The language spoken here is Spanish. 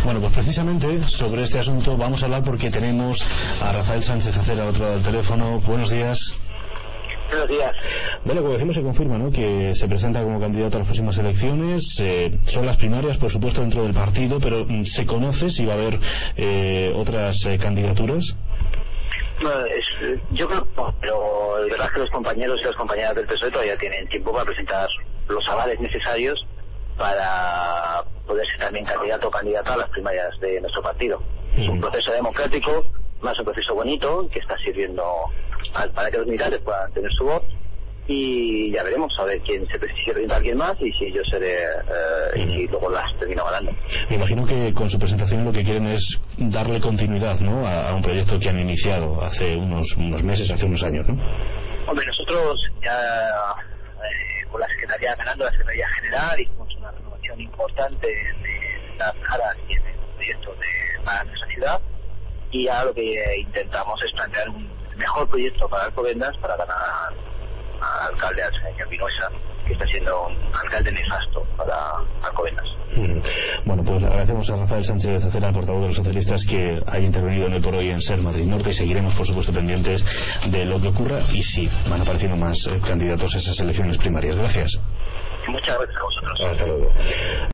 Bueno, pues precisamente sobre este asunto vamos a hablar porque tenemos a Rafael Sánchez Acera al otro lado del teléfono. Buenos días. Buenos días. Bueno, como decimos, se confirma, ¿no?, que se presenta como candidato a las próximas elecciones. Son las primarias, por supuesto, dentro del partido, pero ¿se conoce si va a haber otras candidaturas? Yo creo que no, pero es verdad que los compañeros y las compañeras del PSOE todavía tienen tiempo para presentar los avales necesarios para poder ser también candidato o candidata a las primarias de nuestro partido. Es un proceso democrático, más un proceso bonito, que está sirviendo para que los militantes puedan tener su voz, y ya veremos a ver quién se presenta a alguien más y si yo seré y si luego las termino ganando. Me imagino que con su presentación lo que quieren es darle continuidad, ¿no?, a un proyecto que han iniciado hace unos meses, hace unos años, ¿no? Hombre, nosotros ya con la Secretaría ganando la Secretaría General hicimos una renovación importante de las caras y en el proyecto para nuestra ciudad, y ya lo que intentamos es plantear un mejor proyecto para Alcobendas para ganar al alcalde, al señor Vinuesa, que está siendo un alcalde nefasto para Alcobendas. Bueno, pues le agradecemos a Rafael Sánchez Acera, portavoz de los socialistas, que haya intervenido en el Por Hoy en Ser Madrid Norte, y seguiremos, por supuesto, pendientes de lo que ocurra y si van apareciendo más candidatos a esas elecciones primarias. Gracias. Muchas gracias a vosotros. Hasta luego.